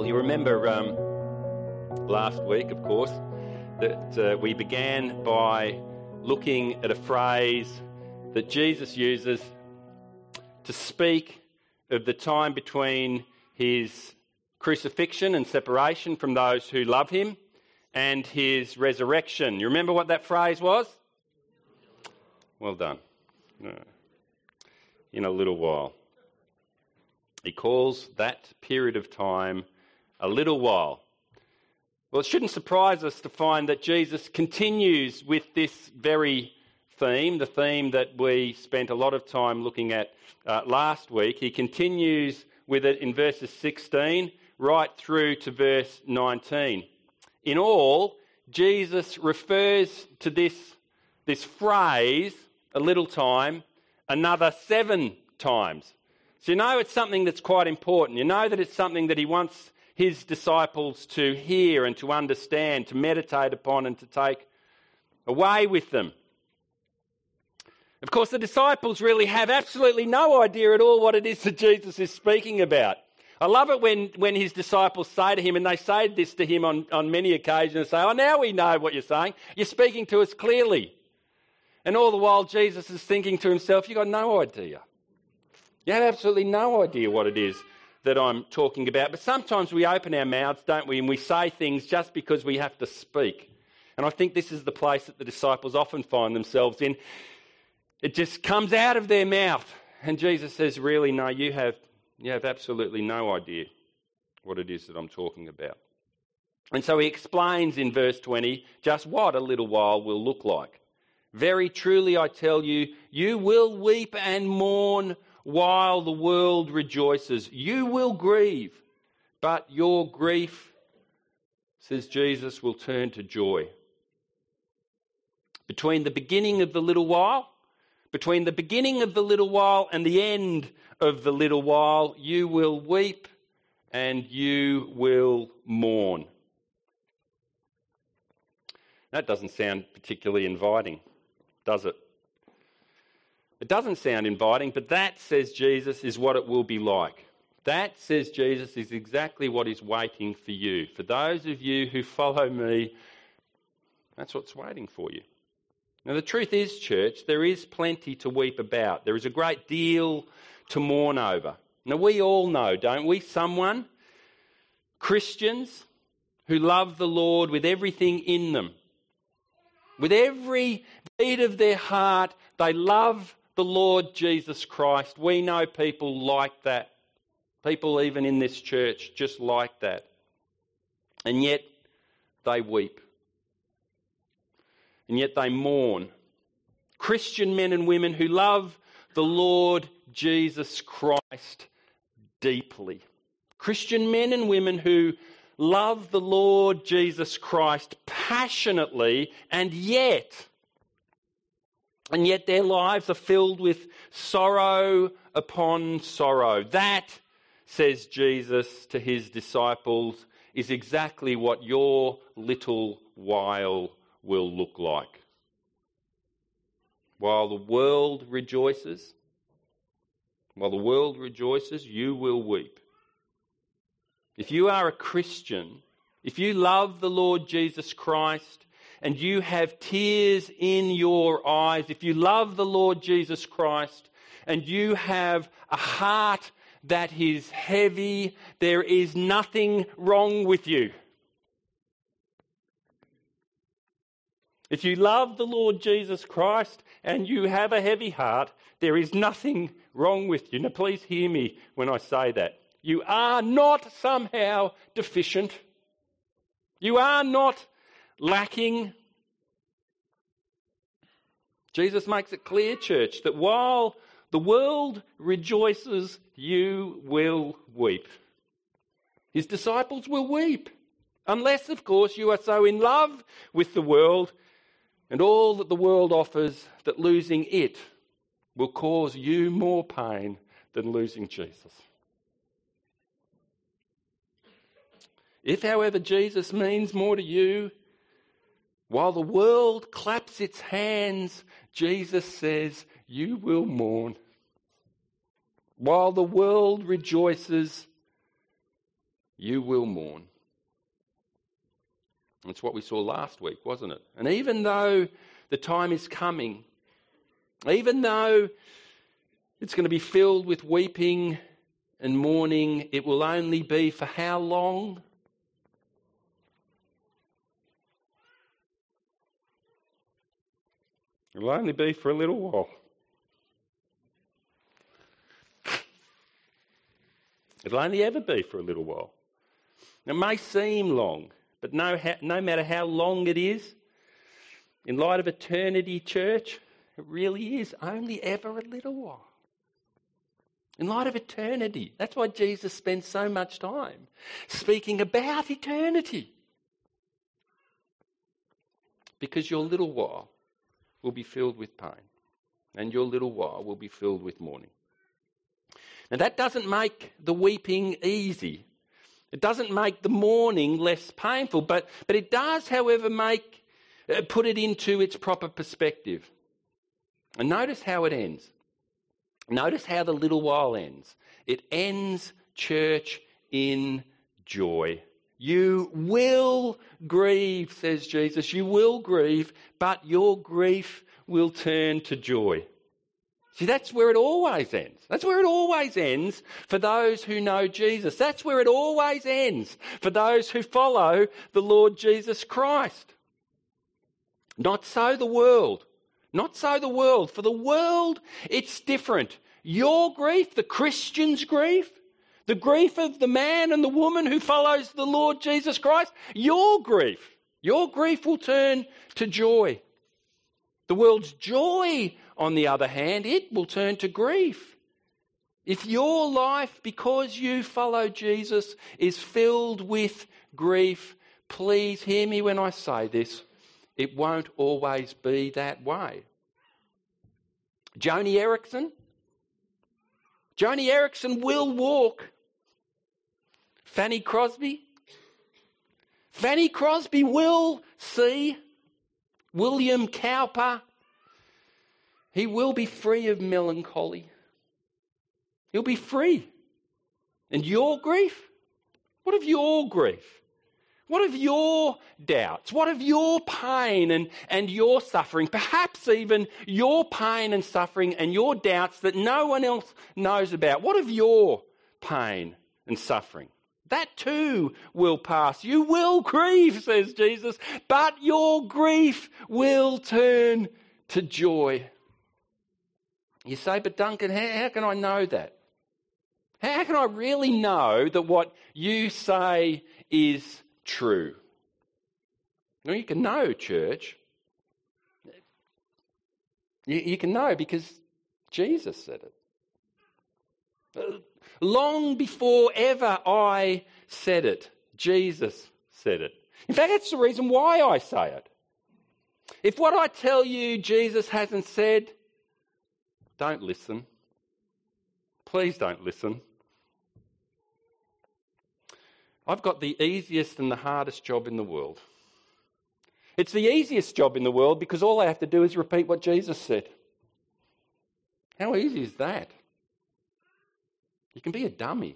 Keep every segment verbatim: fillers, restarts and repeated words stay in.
You remember um, last week, of course, that uh, we began by looking at a phrase that Jesus uses to speak of the time between his crucifixion and separation from those who love him and his resurrection. You remember what that phrase was? Well done. In a little while. He calls that period of time a little while. Well, it shouldn't surprise us to find that Jesus continues with this very theme, the theme that we spent a lot of time looking at uh, last week. He continues with it in verses sixteen right through to verse nineteen. In all, Jesus refers to this, this phrase, a little time, another seven times. So you know it's something that's quite important. You know that it's something that he wants his disciples to hear and to understand, to meditate upon and to take away with them. Of course, the disciples really have absolutely no idea at all what it is that Jesus is speaking about. I love it when, when his disciples say to him, and they say this to him on, on many occasions, say, oh, now we know what you're saying. You're speaking to us clearly. And all the while Jesus is thinking to himself, you've got no idea. You have absolutely no idea what it is that I'm talking about. But sometimes we open our mouths, don't we, and we say things just because we have to speak. And I think this is the place that the disciples often find themselves in. It just comes out of their mouth. And Jesus says, really, no, you have, you have absolutely no idea what it is that I'm talking about. And so he explains in verse twenty just what a little while will look like. Very truly, I tell you, you will weep and mourn while the world rejoices. You will grieve, but your grief, says Jesus, will turn to joy. Between the beginning of the little while, between the beginning of the little while and the end of the little while, you will weep and you will mourn. That doesn't sound particularly inviting, does it? It doesn't sound inviting, but that, says Jesus, is what it will be like. That, says Jesus, is exactly what is waiting for you. For those of you who follow me, that's what's waiting for you. Now, the truth is, church, there is plenty to weep about. There is a great deal to mourn over. Now, we all know, don't we, someone, Christians, who love the Lord with everything in them. With every beat of their heart, they love the Lord Jesus Christ. We know people like that. People even in this church just like that. And yet they weep. And yet they mourn. Christian men and women who love the Lord Jesus Christ deeply. Christian men and women who love the Lord Jesus Christ passionately, and yet, and yet their lives are filled with sorrow upon sorrow. That, says Jesus to his disciples, is exactly what your little while will look like. While the world rejoices, while the world rejoices, you will weep. If you are a Christian, if you love the Lord Jesus Christ and you have tears in your eyes, if you love the Lord Jesus Christ and you have a heart that is heavy, there is nothing wrong with you. If you love the Lord Jesus Christ and you have a heavy heart, there is nothing wrong with you. Now, please hear me when I say that. You are not somehow deficient. You are not lacking. Jesus makes it clear, church, that while the world rejoices, you will weep. His disciples will weep. Unless, of course, you are so in love with the world and all that the world offers that losing it will cause you more pain than losing Jesus. If, however, Jesus means more to you, while the world claps its hands, Jesus says, you will mourn. While the world rejoices, You will mourn. That's what we saw last week, wasn't it? And even though the time is coming, even though it's going to be filled with weeping and mourning, it will only be for how long? It will only be for a little while. It'll only ever be for a little while. It may seem long, but no, no matter how long it is, in light of eternity, church, it really is only ever a little while. In light of eternity. That's why Jesus spends so much time speaking about eternity. Because your little while will be filled with pain, and your little while will be filled with mourning. Now that doesn't make the weeping easy. It doesn't make the mourning less painful, but, but it does, however, make uh, put it into its proper perspective. And notice how it ends. Notice how the little while ends. It ends, church, in joy. You will grieve, says Jesus. You will grieve, but your grief will turn to joy. See, that's where it always ends. That's where it always ends for those who know Jesus. That's where it always ends for those who follow the Lord Jesus Christ. Not so the world. Not so the world. For the world, it's different. Your grief, the Christian's grief, the grief of the man and the woman who follows the Lord Jesus Christ, your grief, your grief will turn to joy. The world's joy, on the other hand, it will turn to grief. If your life, because you follow Jesus, is filled with grief, please hear me when I say this, it won't always be that way. Joni Eareckson, Joni Eareckson will walk. Fanny Crosby, Fanny Crosby will see. William Cowper, he will be free of melancholy. He'll be free. And your grief? What of your grief? What of your doubts? What of your pain and, and your suffering? Perhaps even your pain and suffering and your doubts that no one else knows about. What of your pain and suffering? That too will pass. You will grieve, says Jesus, but your grief will turn to joy. You say, but Duncan, how, how can I know that? How, how can I really know that what you say is true? Well, you can know, church. You, you can know because Jesus said it. Long before ever I said it, Jesus said it. In fact, that's the reason why I say it. If what I tell you Jesus hasn't said, don't listen. Please don't listen. I've got the easiest and the hardest job in the world. It's the easiest job in the world because all I have to do is repeat what Jesus said. How easy is that? You can be a dummy.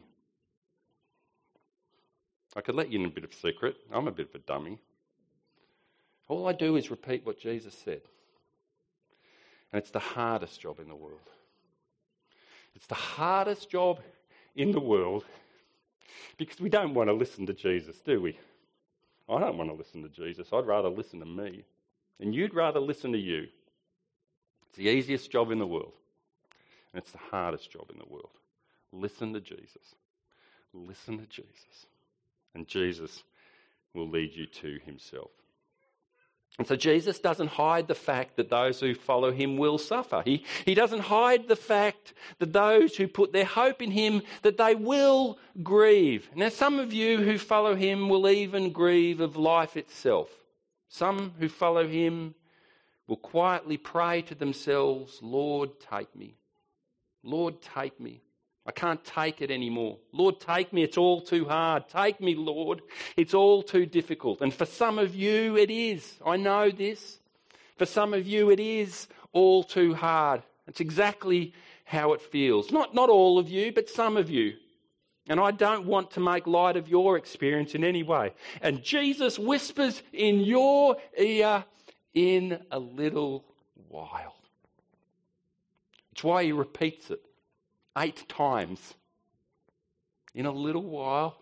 I could let you in a bit of secret. I'm a bit of a dummy. All I do is repeat what Jesus said. And it's the hardest job in the world. It's the hardest job in the world because we don't want to listen to Jesus, do we? I don't want to listen to Jesus. I'd rather listen to me. And you'd rather listen to you. It's the easiest job in the world. And it's the hardest job in the world. Listen to Jesus. Listen to Jesus. And Jesus will lead you to himself. And so Jesus doesn't hide the fact that those who follow him will suffer. He, he doesn't hide the fact that those who put their hope in him, that they will grieve. Now, some of you who follow him will even grieve of life itself. Some who follow him will quietly pray to themselves, Lord, take me. Lord, take me. I can't take it anymore. Lord, take me. It's all too hard. Take me, Lord. It's all too difficult. And for some of you, it is. I know this. For some of you, it is all too hard. It's exactly how it feels. Not, not all of you, but some of you. And I don't want to make light of your experience in any way. And Jesus whispers in your ear, in a little while. It's why he repeats it eight times. In a little while.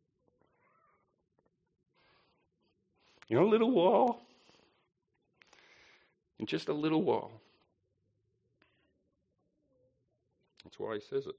In a little while. In just a little while. That's why he says it.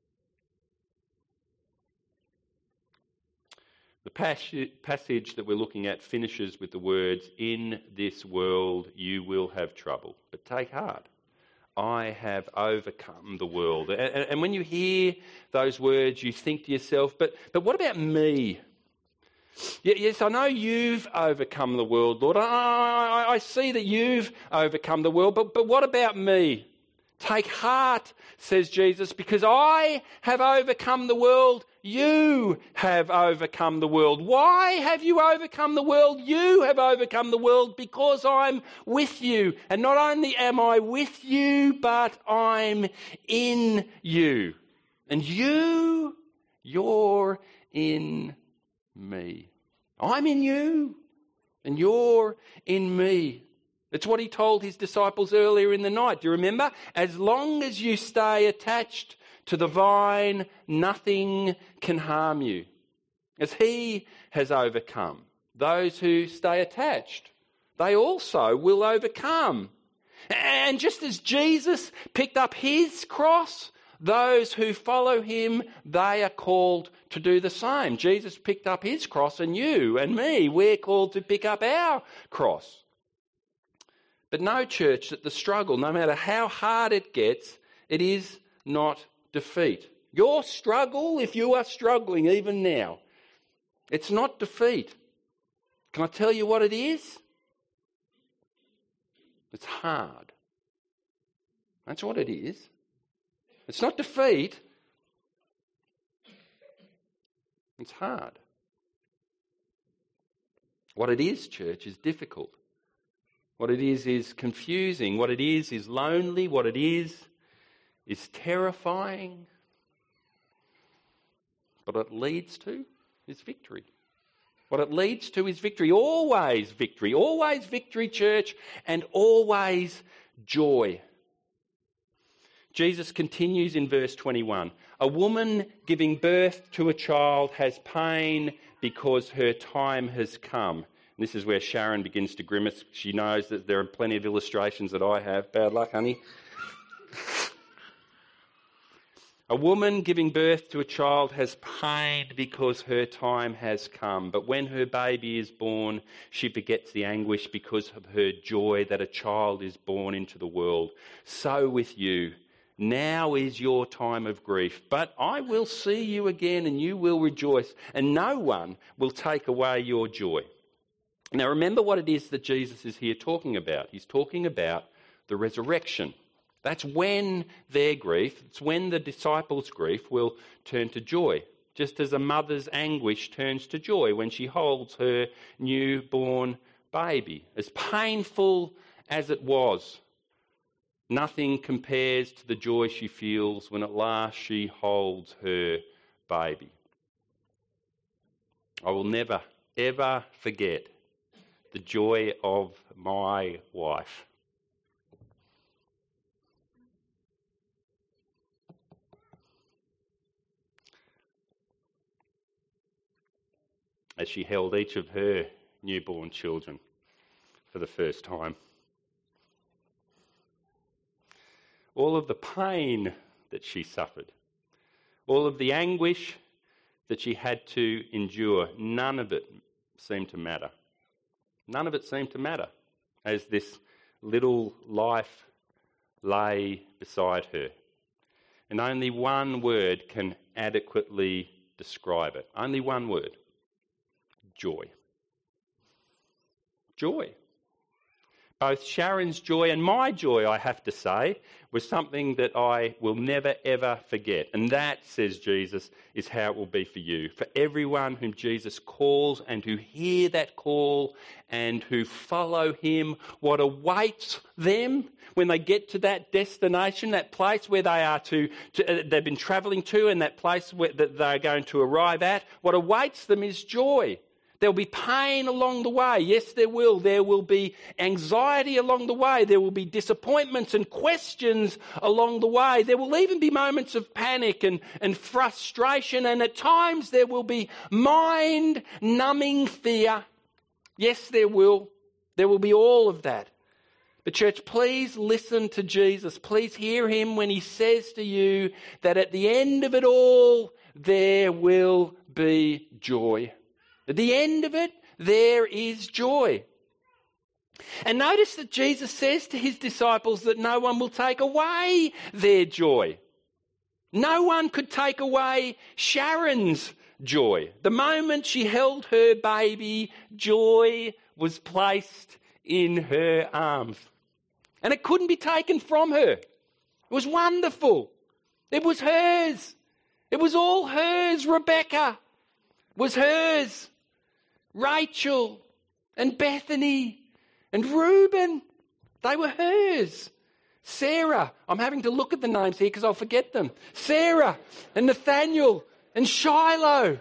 The passage that we're looking at finishes with the words, "In this world you will have trouble, but take heart. I have overcome the world." And, and when you hear those words, you think to yourself, but, but what about me? Yes, I know you've overcome the world, Lord. I, I, I see that you've overcome the world, but, but what about me? Take heart, says Jesus, because I have overcome the world. You have overcome the world. Why have you overcome the world? You have overcome the world because I'm with you. And not only am I with you, but I'm in you. And you, you're in me. I'm in you, and you're in me. It's what he told his disciples earlier in the night. Do you remember? As long as you stay attached to the vine, nothing can harm you. As he has overcome, those who stay attached, they also will overcome. And just as Jesus picked up his cross, those who follow him, they are called to do the same. Jesus picked up his cross, and you and me, we're called to pick up our cross. But know, church, that the struggle, no matter how hard it gets, it is not defeat. Your struggle, if you are struggling even now, it's not defeat. Can I tell you what it is? It's hard. That's what it is. It's not defeat. It's hard. What it is, church, is difficult. What it is is confusing. What it is is lonely. What it is is terrifying. What it leads to is victory. What it leads to is victory. Always victory. Always victory, church, and always joy. Jesus continues in verse twenty-one. A woman giving birth to a child has pain because her time has come. And this is where Sharon begins to grimace. She knows that there are plenty of illustrations that I have. Bad luck, honey. A woman giving birth to a child has pain because her time has come. But when her baby is born, she forgets the anguish because of her joy that a child is born into the world. So with you. Now is your time of grief, but I will see you again and you will rejoice, and no one will take away your joy. Now remember what it is that Jesus is here talking about. He's talking about the resurrection. That's when their grief, it's when the disciples' grief will turn to joy, just as a mother's anguish turns to joy when she holds her newborn baby. As painful as it was, nothing compares to the joy she feels when at last she holds her baby. I will never, ever forget the joy of my wife. As she held each of her newborn children for the first time. All of the pain that she suffered, all of the anguish that she had to endure, none of it seemed to matter. None of it seemed to matter as this little life lay beside her. And only one word can adequately describe it. Only one word. Joy. Joy. both Sharon's joy and my joy, I have to say, was something that I will never, ever forget. And that, says Jesus, is how it will be for you. For everyone whom Jesus calls and who hear that call and who follow him, what awaits them when they get to that destination, that place where they are to, to uh, they've been travelling to, and that place where, that they're going to arrive at, what awaits them is joy. There'll be pain along the way. Yes, there will. There will be anxiety along the way. There will be disappointments and questions along the way. There will even be moments of panic and, and frustration. And at times there will be mind-numbing fear. Yes, there will. There will be all of that. But church, please listen to Jesus. Please hear him when he says to you that at the end of it all, there will be joy. At the end of it, there is joy. And notice that Jesus says to his disciples that no one will take away their joy. No one could take away Sharon's joy. The moment she held her baby, joy was placed in her arms. And it couldn't be taken from her. It was wonderful. It was hers. It was all hers. Rebecca was hers. Rachel and Bethany and Reuben, they were hers. Sarah, I'm having to look at the names here because I'll forget them. Sarah and Nathaniel and Shiloh.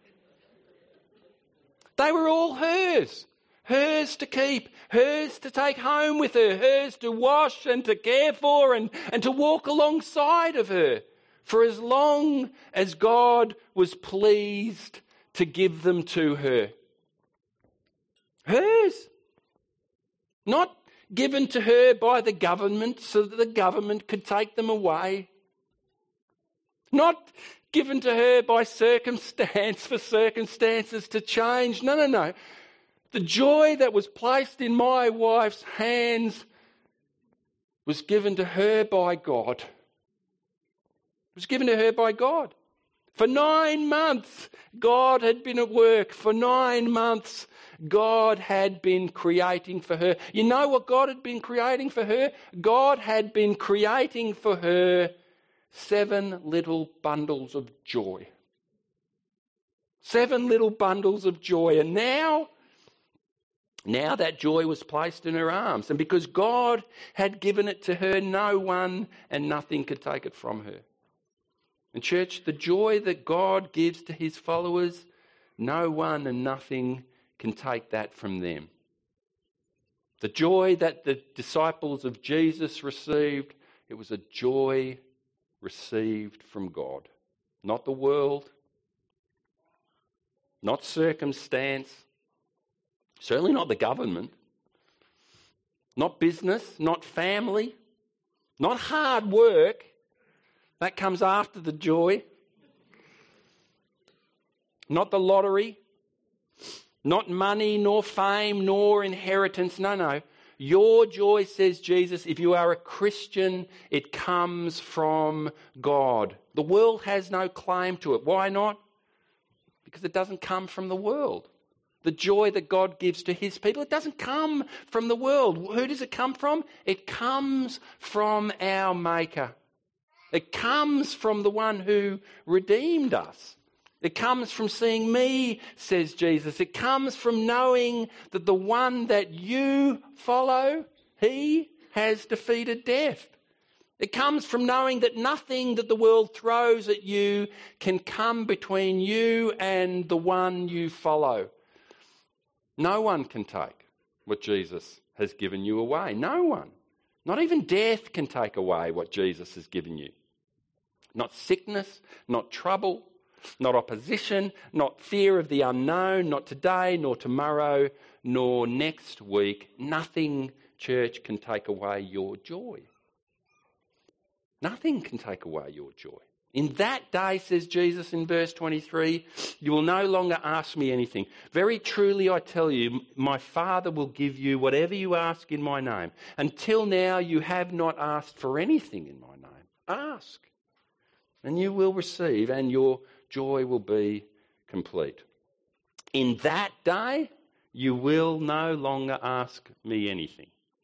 They were all hers. Hers to keep, hers to take home with her, hers to wash and to care for and, and to walk alongside of her for as long as God was pleased to give them to her. Hers. Not given to her by the government so that the government could take them away. Not given to her by circumstance for circumstances to change. No, no, no. The joy that was placed in my wife's hands was given to her by God. It was given to her by God. For nine months, God had been at work. For nine months, God had been creating for her. You know what God had been creating for her? God had been creating for her seven little bundles of joy. Seven little bundles of joy. And now, now that joy was placed in her arms. And because God had given it to her, no one and nothing could take it from her. And church, the joy that God gives to his followers, no one and nothing can take that from them. The joy that the disciples of Jesus received, it was a joy received from God. Not the world, not circumstance, certainly not the government, not business, not family, not hard work. That comes after the joy. Not the lottery, not money, nor fame, nor inheritance. No, no. Your joy, says Jesus, if you are a Christian, it comes from God. The world has no claim to it. Why not? Because it doesn't come from the world. The joy that God gives to his people, it doesn't come from the world. Who does it come from? It comes from our Maker. It comes from the one who redeemed us. It comes from seeing me, says Jesus. It comes from knowing that the one that you follow, he has defeated death. It comes from knowing that nothing that the world throws at you can come between you and the one you follow. No one can take what Jesus has given you away. No one. Not even death can take away what Jesus has given you. Not sickness, not trouble, not opposition, not fear of the unknown, not today, nor tomorrow, nor next week. Nothing, church, can take away your joy. Nothing can take away your joy. In that day, says Jesus in verse twenty-three, you will no longer ask me anything. Very truly I tell you, my Father will give you whatever you ask in my name. Until now you have not asked for anything in my name. Ask, and you will receive, and your joy will be complete. In that day, you will no longer ask me anything.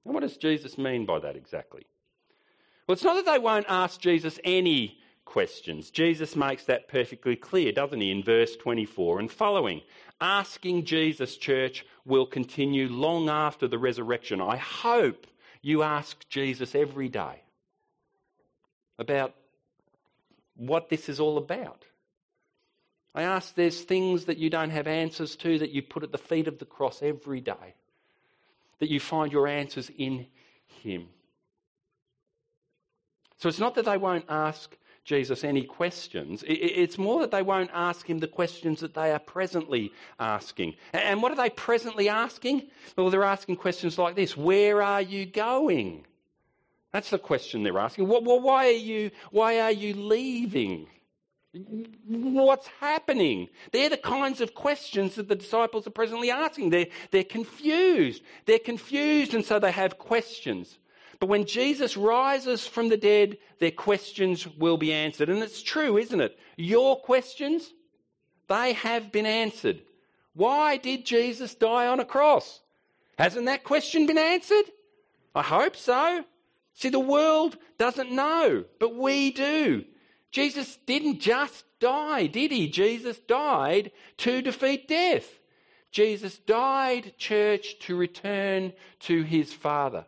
And what does Jesus mean by that exactly? Well, it's not that they won't ask Jesus any questions. Jesus makes that perfectly clear, doesn't he, in verse twenty-four and following. Asking Jesus, church, will continue long after the resurrection. I hope you ask Jesus every day about what this is all about. I ask there's things that you don't have answers to that you put at the feet of the cross every day, that you find your answers in him. So it's not that they won't ask Jesus any questions. It's more that they won't ask him the questions that they are presently asking. And what are they presently asking? Well, they're asking questions like this. Where are you going? That's the question they're asking. Well, why are you, why are you leaving? What's happening? They're the kinds of questions that the disciples are presently asking. They're, they're confused. They're confused, and so they have questions. But when Jesus rises from the dead, their questions will be answered. And it's true, isn't it? Your questions, they have been answered. Why did Jesus die on a cross? Hasn't that question been answered? I hope so. See, the world doesn't know, but we do. Jesus didn't just die, did he? Jesus died to defeat death. Jesus died, church, to return to his Father.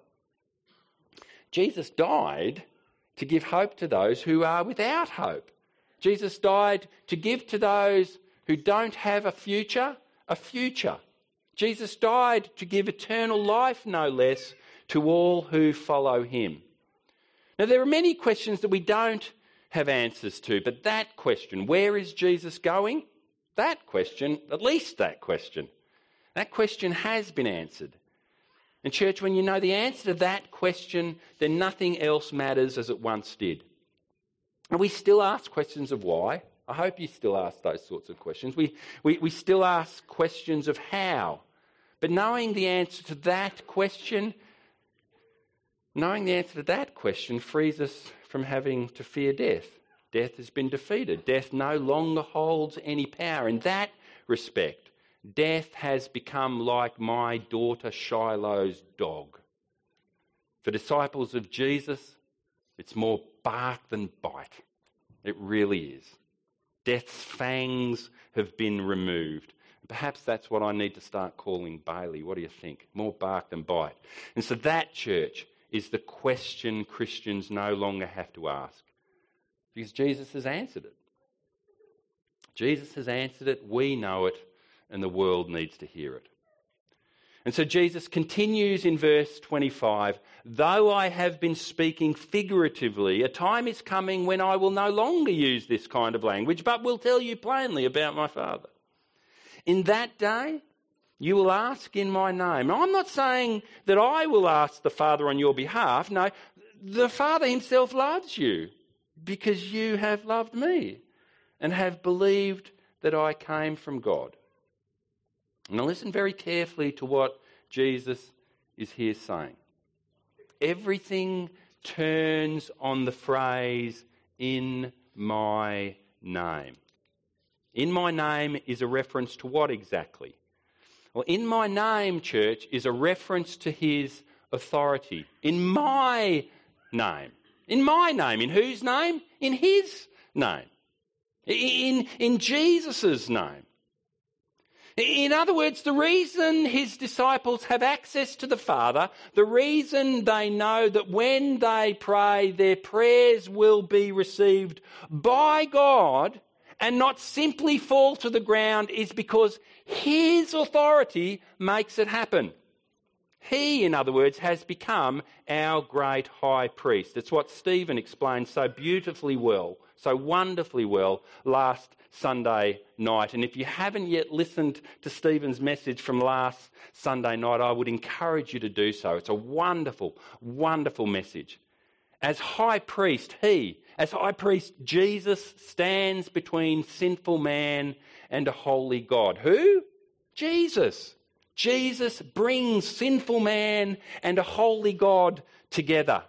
Jesus died to give hope to those who are without hope. Jesus died to give to those who don't have a future, a future. Jesus died to give eternal life, no less, to all who follow him. Now, there are many questions that we don't have answers to, but that question, where is Jesus going? That question, at least that question, that question has been answered. And church, when you know the answer to that question, then nothing else matters as it once did. And we still ask questions of why. I hope you still ask those sorts of questions. We, we, we still ask questions of how. But knowing the answer to that question, knowing the answer to that question frees us from having to fear death. Death has been defeated. Death no longer holds any power. In that respect, death has become like my daughter Shiloh's dog. For disciples of Jesus, it's more bark than bite. It really is. Death's fangs have been removed. Perhaps that's what I need to start calling Bailey. What do you think? More bark than bite. And so that, church, is the question Christians no longer have to ask. Because Jesus has answered it. Jesus has answered it. We know it. And the world needs to hear it. And so Jesus continues in verse twenty-five, though I have been speaking figuratively, a time is coming when I will no longer use this kind of language, but will tell you plainly about my Father. In that day, you will ask in my name. Now, I'm not saying that I will ask the Father on your behalf. No, the Father himself loves you because you have loved me and have believed that I came from God. Now listen very carefully to what Jesus is here saying. Everything turns on the phrase, in my name. In my name is a reference to what exactly? Well, in my name, church, is a reference to his authority. In my name. In my name. In whose name? In his name. In, in Jesus' name. In other words, the reason his disciples have access to the Father, the reason they know that when they pray, their prayers will be received by God and not simply fall to the ground is because his authority makes it happen. He, in other words, has become our great high priest. It's what Stephen explained so beautifully well, so wonderfully well last Sunday night. And if you haven't yet listened to Stephen's message from last Sunday night, I would encourage you to do so. It's a wonderful, wonderful message. As high priest, he, as high priest, Jesus stands between sinful man and a holy God. Who? Jesus. Jesus brings sinful man and a holy God together.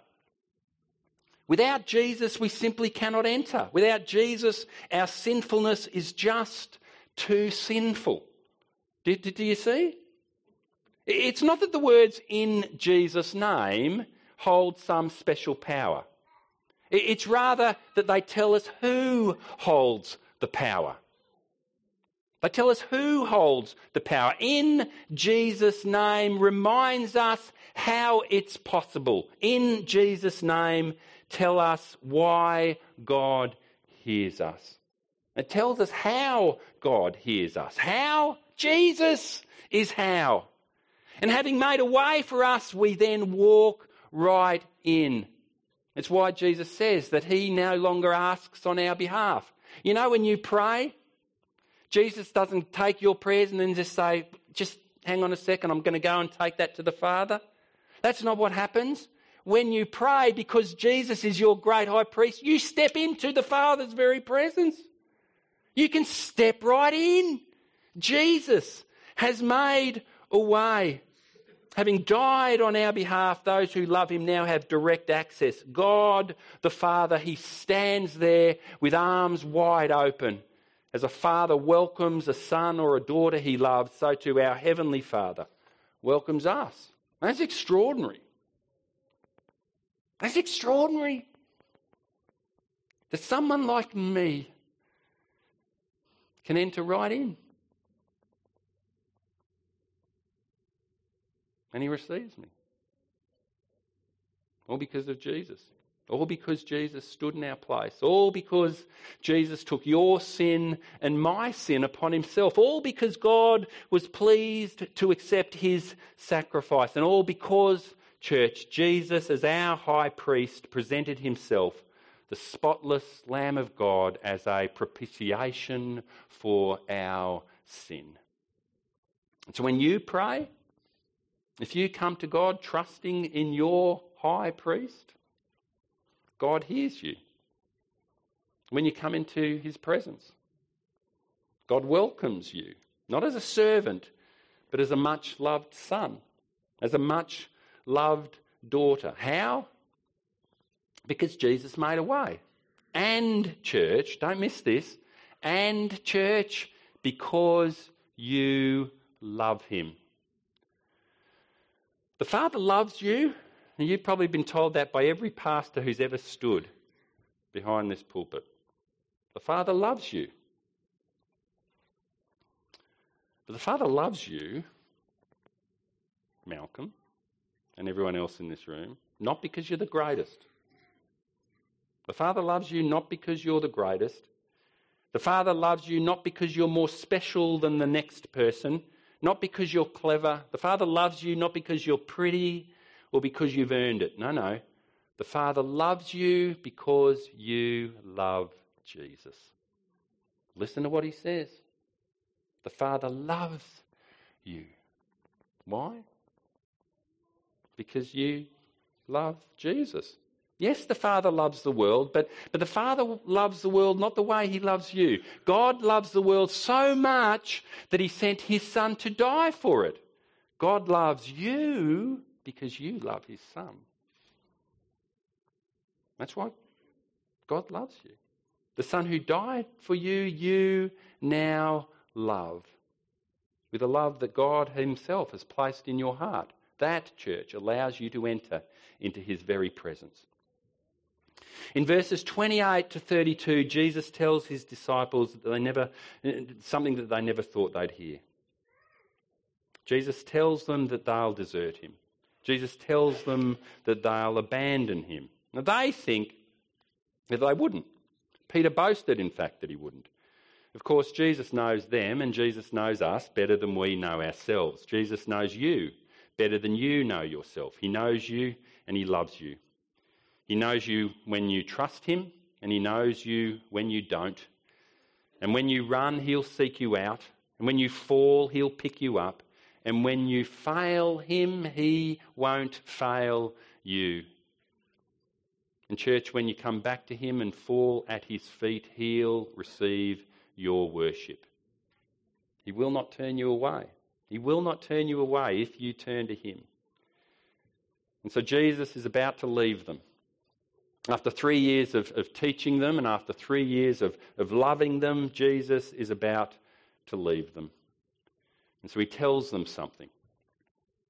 Without Jesus, we simply cannot enter. Without Jesus, our sinfulness is just too sinful. Do, do, do you see? It's not that the words "in Jesus' name" hold some special power. It's rather that they tell us who holds the power. They tell us who holds the power. In Jesus' name reminds us how it's possible. In Jesus' name tell us why God hears us. It tells us how God hears us. How? Jesus is how. And having made a way for us, we then walk right in. It's why Jesus says that he no longer asks on our behalf. You know, when you pray, Jesus doesn't take your prayers and then just say, just hang on a second, I'm going to go and take that to the Father. That's not what happens. When you pray, because Jesus is your great high priest, you step into the Father's very presence. You can step right in. Jesus has made a way. Having died on our behalf, those who love him now have direct access. God, the Father, he stands there with arms wide open. As a father welcomes a son or a daughter he loves, so too our Heavenly Father welcomes us. That's extraordinary. That's extraordinary. That someone like me can enter right in. And he receives me. All because of Jesus. All because Jesus stood in our place. All because Jesus took your sin and my sin upon himself. All because God was pleased to accept his sacrifice. And all because, church, Jesus as our high priest presented himself, the spotless Lamb of God, as a propitiation for our sin. And so when you pray, if you come to God trusting in your high priest, God hears you. When you come into his presence, God welcomes you, not as a servant, but as a much-loved son, as a much-loved daughter. How? Because Jesus made a way. And church, don't miss this, and church, because you love him. The Father loves you. And you've probably been told that by every pastor who's ever stood behind this pulpit. The Father loves you. But the Father loves you, Malcolm, and everyone else in this room, not because you're the greatest. The Father loves you not because you're the greatest. The Father loves you not because you're more special than the next person, not because you're clever. The Father loves you not because you're pretty, or because you've earned it. No, no. The Father loves you because you love Jesus. Listen to what he says. The Father loves you. Why? Because you love Jesus. Yes, the Father loves the world, but, but the Father loves the world not the way he loves you. God loves the world so much that he sent his Son to die for it. God loves you because you love his Son. That's why God loves you. The Son who died for you, you now love. With a love that God himself has placed in your heart. That, church, allows you to enter into his very presence. In verses twenty-eight to thirty-two, Jesus tells his disciples that they never, something that they never thought they'd hear. Jesus tells them that they'll desert him. Jesus tells them that they'll abandon him. Now they think that they wouldn't. Peter boasted, in fact, that he wouldn't. Of course, Jesus knows them and Jesus knows us better than we know ourselves. Jesus knows you better than you know yourself. He knows you and he loves you. He knows you when you trust him and he knows you when you don't. And when you run, he'll seek you out. And when you fall, he'll pick you up. And when you fail him, he won't fail you. And church, when you come back to him and fall at his feet, he'll receive your worship. He will not turn you away. He will not turn you away if you turn to him. And so Jesus is about to leave them. After three years of, of teaching them and after three years of, of loving them, Jesus is about to leave them. And so he tells them something.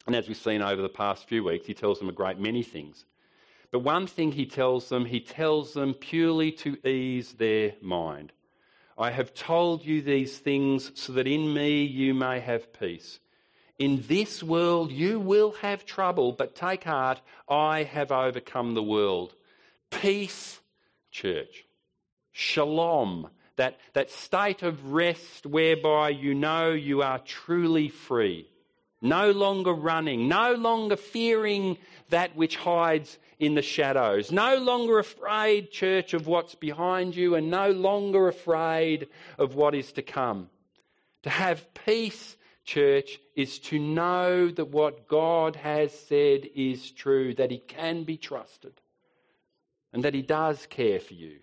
And as we've seen over the past few weeks, he tells them a great many things. But one thing he tells them, he tells them purely to ease their mind. I have told you these things so that in me you may have peace. In this world you will have trouble, but take heart, I have overcome the world. Peace, church. Shalom, that, that state of rest whereby you know you are truly free. No longer running, no longer fearing that which hides in the shadows. No longer afraid, church, of what's behind you, and no longer afraid of what is to come. To have peace, church, is to know that what God has said is true, that he can be trusted, and that he does care for you.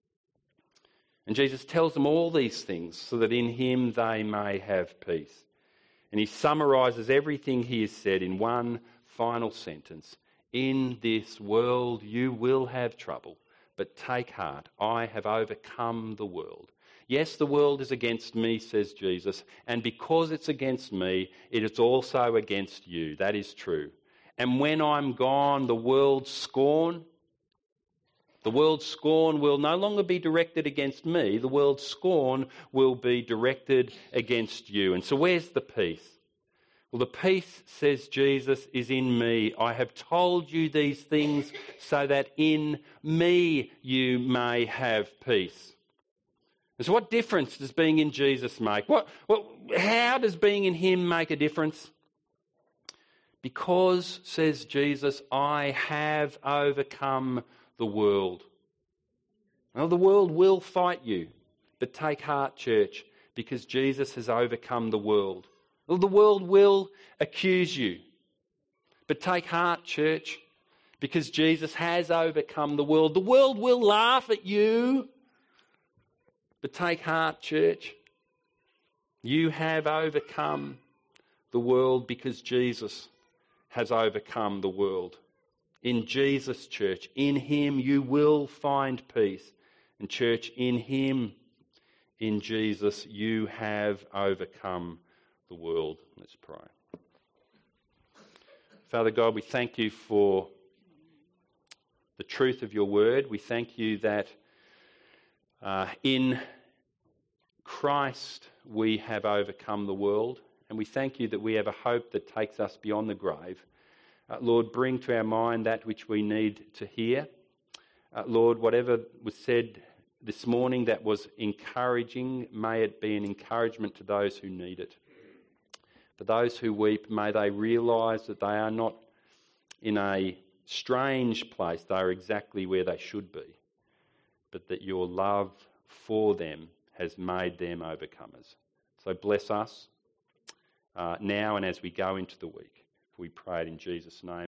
And Jesus tells them all these things so that in him they may have peace. And he summarises everything he has said in one final sentence. In this world you will have trouble, but take heart, I have overcome the world. Yes, the world is against me, says Jesus, and because it's against me, it is also against you. That is true. And when I'm gone, the world's scorn, the world's scorn will no longer be directed against me. The world's scorn will be directed against you. And so where's the peace? Well, the peace, says Jesus, is in me. I have told you these things so that in me you may have peace. And so what difference does being in Jesus make? What, what, how does being in him make a difference? Because, says Jesus, I have overcome the world. Well, the world will fight you, but take heart, church, because Jesus has overcome the world. Well, the world will accuse you, but take heart, church, because Jesus has overcome the world. The world will laugh at you, but take heart, church. You have overcome the world because Jesus has overcome the world. In Jesus, church, in him you will find peace. And church, in him, in Jesus, you have overcome the world. Let's pray. Father God, we thank you for the truth of your word. We thank you that uh, in Christ we have overcome the world. And we thank you that we have a hope that takes us beyond the grave. Uh, Lord, bring to our mind that which we need to hear. Uh, Lord, whatever was said this morning that was encouraging, may it be an encouragement to those who need it. For those who weep, may they realise that they are not in a strange place. They are exactly where they should be. But that your love for them has made them overcomers. So bless us uh, now and as we go into the week. We pray it in Jesus' name.